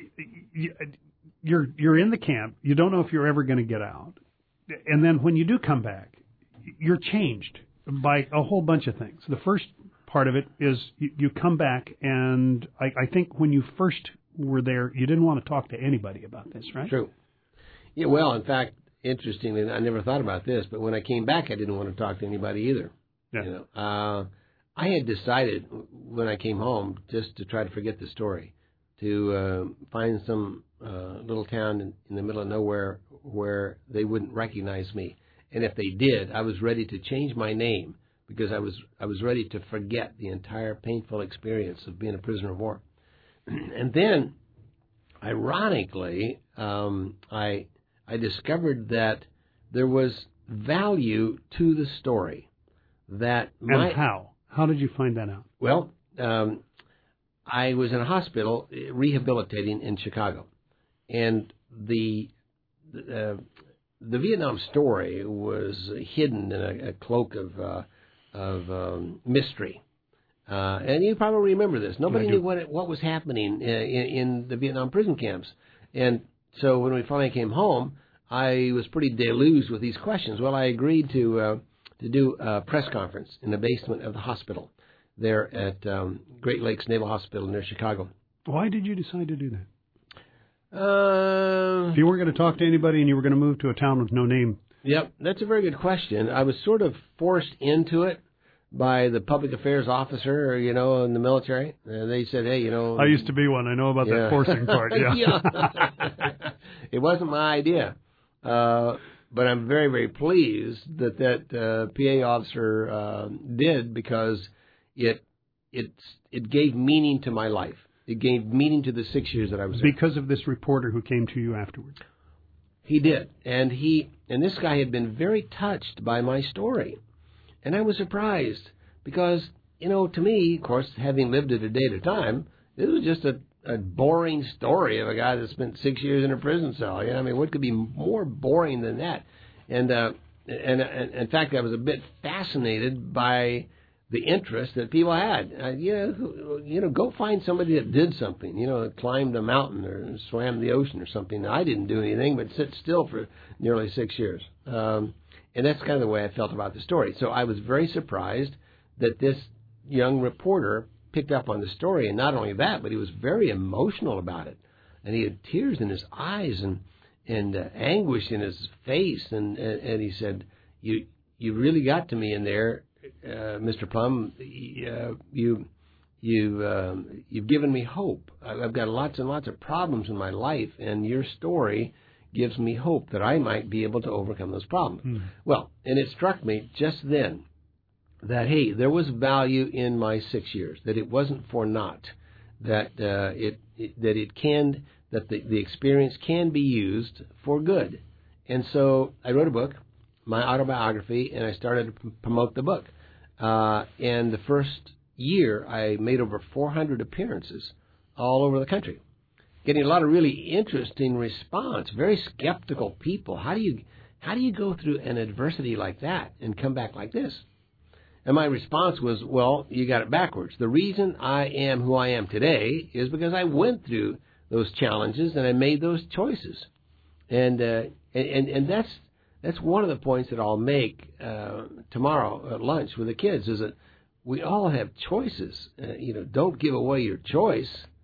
you're in the camp. You don't know if you're ever going to get out, and then when you do come back, you're changed by a whole bunch of things. The first part of it is you come back, and I think when you first were there, you didn't want to talk to anybody about this, right? True. Yeah. Well, in fact, interestingly, I never thought about this, but when I came back, I didn't want to talk to anybody either. Yeah. You know, I had decided when I came home just to try to forget the story, to find some little town in the middle of nowhere where they wouldn't recognize me, and if they did, I was ready to change my name because I was ready to forget the entire painful experience of being a prisoner of war. And then, ironically, I discovered that there was value to the story. And how? How did you find that out? Well, I was in a hospital rehabilitating in Chicago, and the Vietnam story was hidden in a cloak of mystery. And you probably remember this. Nobody knew what was happening in the Vietnam prison camps. And so when we finally came home, I was pretty deluged with these questions. Well, I agreed to do a press conference in the basement of the hospital there at Great Lakes Naval Hospital near Chicago. Why did you decide to do that? If you weren't going to talk to anybody and you were going to move to a town with no name. Yep, that's a very good question. I was sort of forced into it by the public affairs officer, in the military. They said, hey, I used to be one. I know about that forcing part. Yeah. It wasn't my idea. But I'm very, very pleased that PA officer did, because it gave meaning to my life. It gave meaning to the 6 years that I was there. Because of this reporter who came to you afterwards. He did. And this guy had been very touched by my story. And I was surprised because, to me, of course, having lived it a day at a time, this was just a boring story of a guy that spent 6 years in a prison cell. I mean, what could be more boring than that? And in fact, I was a bit fascinated by the interest that people had. Go find somebody that did something. Climbed a mountain or swam the ocean or something. I didn't do anything but sit still for nearly 6 years. And that's kind of the way I felt about the story. So I was very surprised that this young reporter picked up on the story, and not only that, but he was very emotional about it, and he had tears in his eyes and anguish in his face, and he said, "You really got to me in there, Mr. Plum. You've given me hope. I've got lots and lots of problems in my life, and your story gives me hope that I might be able to overcome those problems." Mm. Well, and it struck me just then that, hey, there was value in my 6 years, that it wasn't for naught, that the experience can be used for good. And so I wrote a book, my autobiography, and I started to promote the book. And the first year, I made over 400 appearances all over the country, getting a lot of really interesting response, very skeptical people. How do you go through an adversity like that and come back like this? And my response was, well, you got it backwards. The reason I am who I am today is because I went through those challenges and I made those choices. And that's one of the points that I'll make tomorrow at lunch with the kids, is that we all have choices. Don't give away your choice.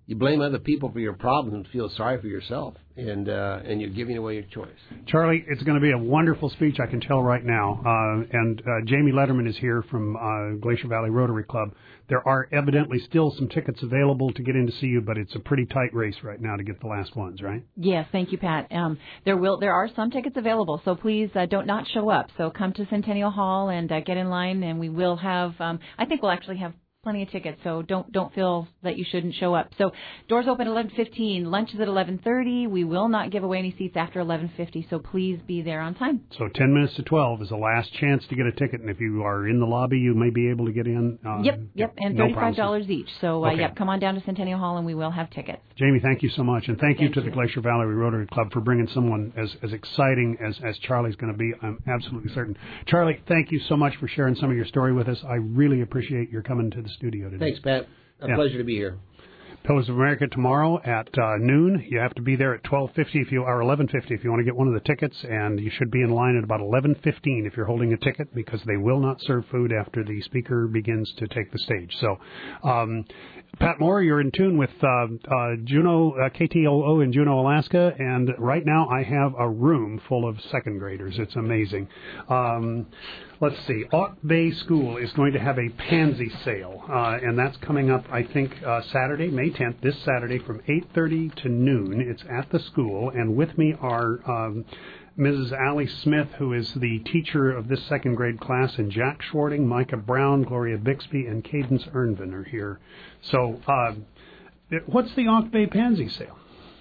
you blame other people for your problems and feel sorry for yourself, and you're giving away your choice. Charlie, it's going to be a wonderful speech, I can tell right now. And Jamie Letterman is here from Glacier Valley Rotary Club. There are evidently still some tickets available to get in to see you, but it's a pretty tight race right now to get the last ones, right? Yes, thank you, Pat. There are some tickets available, so please don't not show up. So come to Centennial Hall and get in line, and we will have. I think we'll actually have plenty of tickets, so don't feel that you shouldn't show up. So doors open at 11:15, lunch is at 11:30. We will not give away any seats after 11:50, so please be there on time. So 10 minutes to 12 is the last chance to get a ticket, and if you are in the lobby, you may be able to get in. Yep, and $35 each. So okay. Come on down to Centennial Hall, and we will have tickets. Jamie, thank you so much, and thank you to the Glacier Valley Rotary Club for bringing someone as exciting as Charlie's going to be. I'm absolutely certain. Charlie, thank you so much for sharing some of your story with us. I really appreciate your coming to the studio today. Thanks, Pat. A pleasure to be here. Pillars of America tomorrow at noon. You have to be there at 12:50 or 11:50 if you want to get one of the tickets, and you should be in line at about 11:15 if you're holding a ticket, because they will not serve food after the speaker begins to take the stage. So, Pat Moore, you're in tune with Juneau, KTOO in Juneau, Alaska, and right now I have a room full of second graders. It's amazing. Let's see. Auk Bay School is going to have a pansy sale, and that's coming up, I think, Saturday, May 10th, this Saturday from 8:30 to noon. It's at the school, and with me are Mrs. Allie Smith, who is the teacher of this second grade class, and Jack Schwarting, Micah Brown, Gloria Bixby, and Cadence Ernvin are here. So what's the Auk Bay Pansy Sale?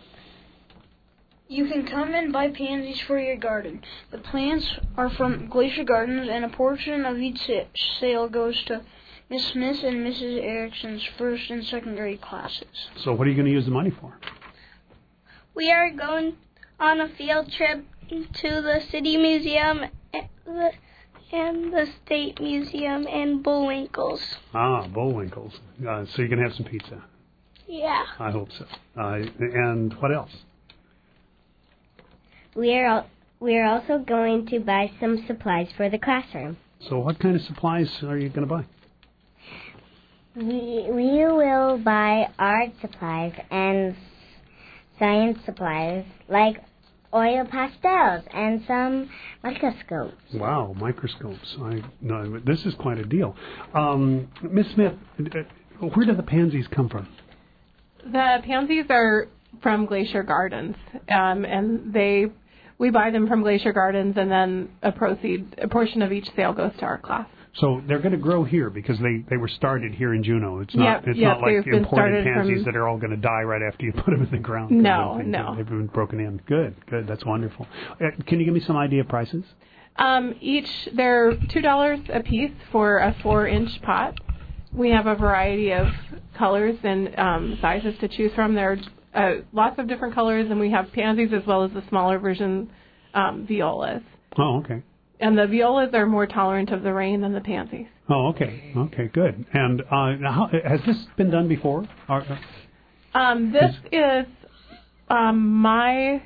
You can come and buy pansies for your garden. The plants are from Glacier Gardens, and a portion of each sale goes to Miss Smith and Mrs. Erickson's first and second grade classes. So what are you going to use the money for? We are going on a field trip to the City Museum and the State Museum and Bullwinkles. Ah, Bullwinkles. So you're going to have some pizza? Yeah. I hope so. And what else? We are also going to buy some supplies for the classroom. So what kind of supplies are you going to buy? We will buy art supplies and science supplies like oil pastels and some microscopes. Wow, microscopes. No, this is quite a deal. Miss Smith, where do the pansies come from? The pansies are from Glacier Gardens, and we buy them from Glacier Gardens, and then a portion of each sale goes to our class. So they're going to grow here because they were started here in Juneau. It's not not like imported pansies that are all going to die right after you put them in the ground. No. They've been broken in. Good. That's wonderful. Can you give me some idea of prices? They're $2 a piece for a 4-inch pot. We have a variety of colors and sizes to choose from. There are lots of different colors, and we have pansies as well as the smaller version violas. Oh, okay. And the violas are more tolerant of the rain than the pansies. Oh, okay. Okay, good. And has this been done before? This is my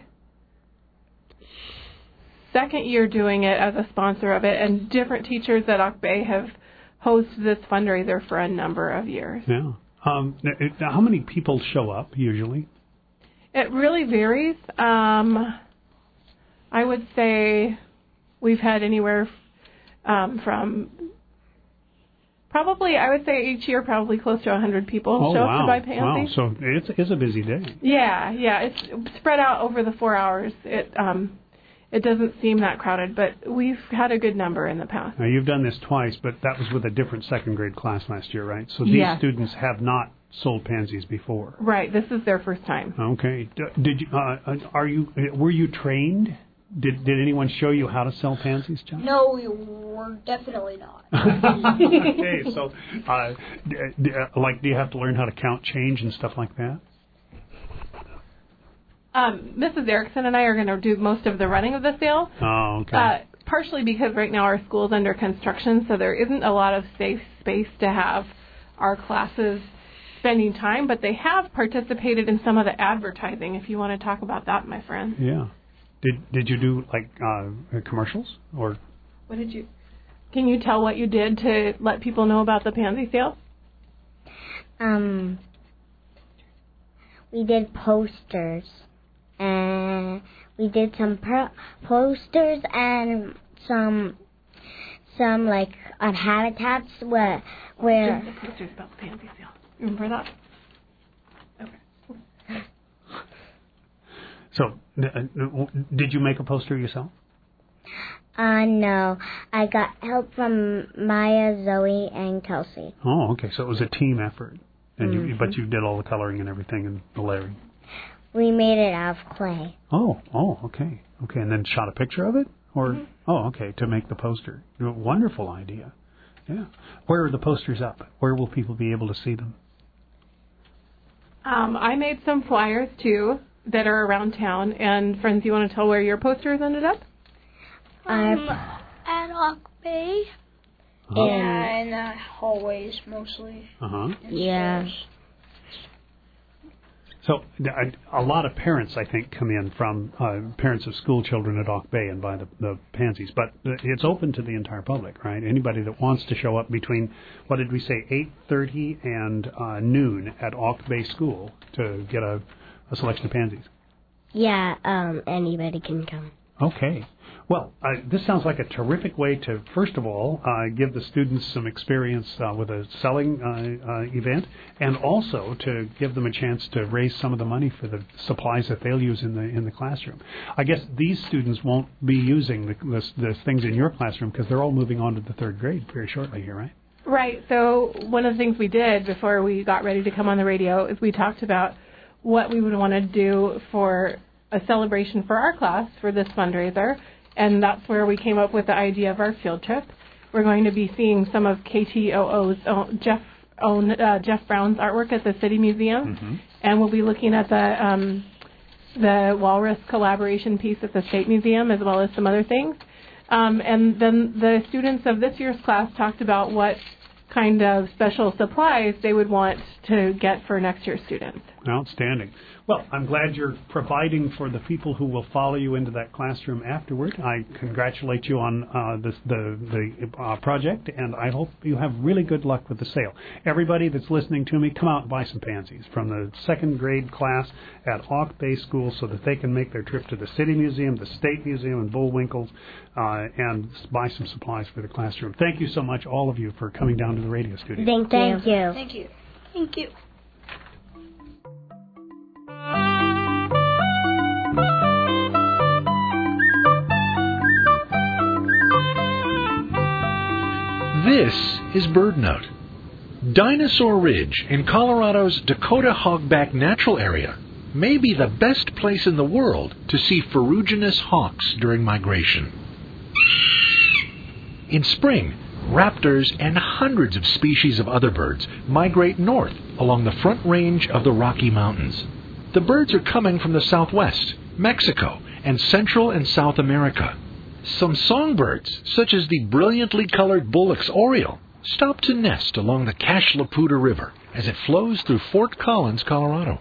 second year doing it as a sponsor of it, and different teachers at Auk Bay have hosted this fundraiser for a number of years. Yeah. How many people show up usually? It really varies. I would say we've had anywhere from probably, I would say each year, probably close to 100 people show up to buy pansies. Wow, so it's a busy day. Yeah, it's spread out over the 4 hours. It doesn't seem that crowded, but we've had a good number in the past. Now, you've done this twice, but that was with a different second grade class last year, right? So these students have not sold pansies before. Right, this is their first time. Okay. Did you? Were you trained? Did anyone show you how to sell pansies, John? No, we were definitely not. Okay, so do you have to learn how to count change and stuff like that? Mrs. Erickson and I are going to do most of the running of the sale. Oh, okay. Partially because right now our school is under construction, so there isn't a lot of safe space to have our classes spending time, but they have participated in some of the advertising, if you want to talk about that, my friend. Yeah. Did you do, like, commercials? Or what did you... Can you tell what you did to let people know about the pansy sale? we did posters. And we did some posters and some like on habitats where the posters about the pansy seal. Remember that? Okay. So, did you make a poster yourself? No. I got help from Maya, Zoe, and Kelsey. Oh, okay. So it was a team effort, and but you did all the coloring and everything and the layering. We made it out of clay. Oh, okay, and then shot a picture of it, or okay, to make the poster. Wonderful idea. Yeah. Where are the posters up? Where will people be able to see them? I made some flyers too that are around town. And friends, you want to tell where your posters ended up? At Ock Bay. Yeah, in the hallways mostly. Yeah. So a lot of parents, I think, come in from parents of school children at Ock Bay and buy the pansies. But it's open to the entire public, right? Anybody that wants to show up between, what did we say, 8:30 and noon at Ock Bay School to get a selection of pansies. Yeah, anybody can come. Okay. Well, this sounds like a terrific way to, first of all, give the students some experience with a selling event, and also to give them a chance to raise some of the money for the supplies that they'll use in the classroom. I guess these students won't be using the things in your classroom because they're all moving on to the third grade very shortly here, right? Right. So one of the things we did before we got ready to come on the radio is we talked about what we would want to do for a celebration for our class for this fundraiser. And that's where we came up with the idea of our field trip. We're going to be seeing some of KTOO's Jeff Brown's artwork at the City Museum, and we'll be looking at the Walrus collaboration piece at the State Museum, as well as some other things. And then the students of this year's class talked about what kind of special supplies they would want to get for next year's students. Outstanding. Well, I'm glad you're providing for the people who will follow you into that classroom afterward. I congratulate you on the project, and I hope you have really good luck with the sale. Everybody that's listening to me, come out and buy some pansies from the second grade class at Ock Bay School so that they can make their trip to the City Museum, the State Museum, and Bullwinkle's, and buy some supplies for the classroom. Thank you so much, all of you, for coming down to the radio studio. Thank you. Thank you. Thank you. This is BirdNote. Dinosaur Ridge in Colorado's Dakota Hogback Natural Area may be the best place in the world to see ferruginous hawks during migration. In spring, raptors and hundreds of species of other birds migrate north along the Front Range of the Rocky Mountains. The birds are coming from the southwest, Mexico, and Central and South America. Some songbirds, such as the brilliantly colored Bullock's oriole, stop to nest along the Cache la Poudre River as it flows through Fort Collins, Colorado.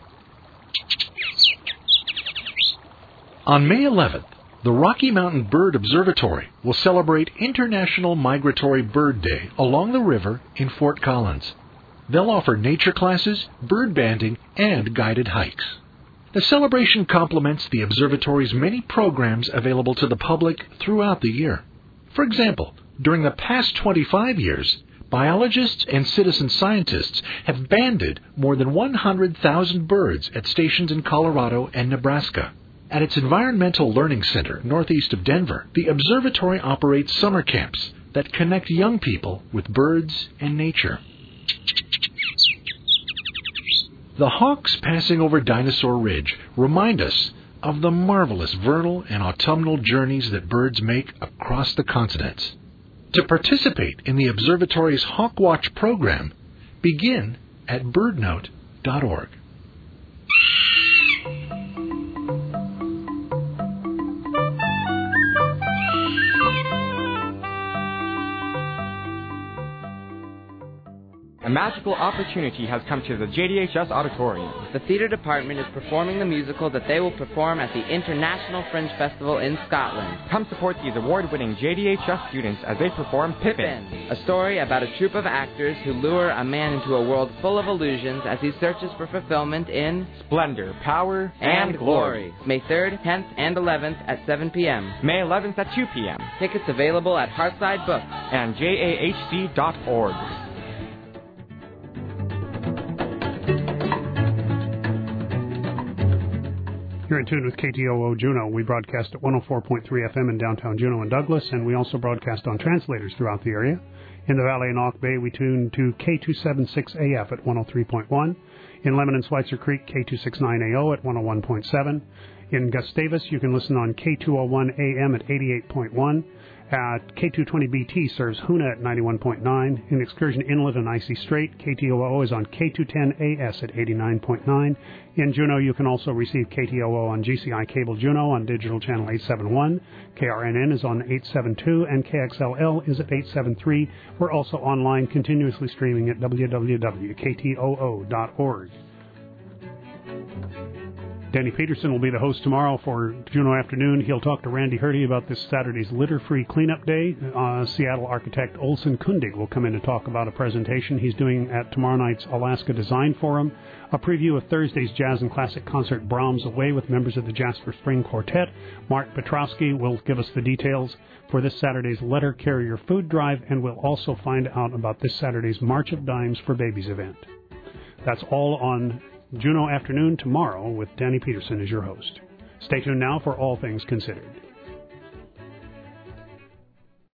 On May 11th, the Rocky Mountain Bird Observatory will celebrate International Migratory Bird Day along the river in Fort Collins. They'll offer nature classes, bird banding, and guided hikes. The celebration complements the observatory's many programs available to the public throughout the year. For example, during the past 25 years, biologists and citizen scientists have banded more than 100,000 birds at stations in Colorado and Nebraska. At its Environmental Learning Center northeast of Denver, the observatory operates summer camps that connect young people with birds and nature. The hawks passing over Dinosaur Ridge remind us of the marvelous vernal and autumnal journeys that birds make across the continents. To participate in the observatory's Hawk Watch program, begin at birdnote.org. A magical opportunity has come to the JDHS Auditorium. The theatre department is performing the musical that they will perform at the International Fringe Festival in Scotland. Come support these award-winning JDHS students as they perform Pippin, a story about a troupe of actors who lure a man into a world full of illusions as he searches for fulfillment in splendor, power, and glory. May 3rd, 10th, and 11th at 7 p.m. May 11th at 2 p.m. Tickets available at Heartside Books and JAHC.org. You're in tune with KTOO Juneau. We broadcast at 104.3 FM in downtown Juneau and Douglas, and we also broadcast on translators throughout the area. In the Valley and Auk Bay, we tune to K276AF at 103.1. In Lemon and Schweitzer Creek, K269AO at 101.7. In Gustavus, you can listen on K201 AM at 88.1. At K220BT serves Hoona at 91.9. In Excursion Inlet and Icy Strait, KTOO is on K210AS at 89.9. In Juneau, you can also receive KTOO on GCI Cable Juneau on digital channel 871. KRNN is on 872, and KXLL is at 873. We're also online, continuously streaming at www.ktoo.org. Danny Peterson will be the host tomorrow for Juneau Afternoon. He'll talk to Randy Hurdy about this Saturday's Litter-Free Cleanup Day. Seattle architect Olson Kundig will come in to talk about a presentation he's doing at tomorrow night's Alaska Design Forum. A preview of Thursday's Jazz and Classic concert Brahms Away with members of the Jasper String Quartet. Mark Petrowski will give us the details for this Saturday's Letter Carrier Food Drive, and we'll also find out about this Saturday's March of Dimes for Babies event. That's all on Juneau Afternoon tomorrow with Danny Peterson as your host. Stay tuned now for All Things Considered.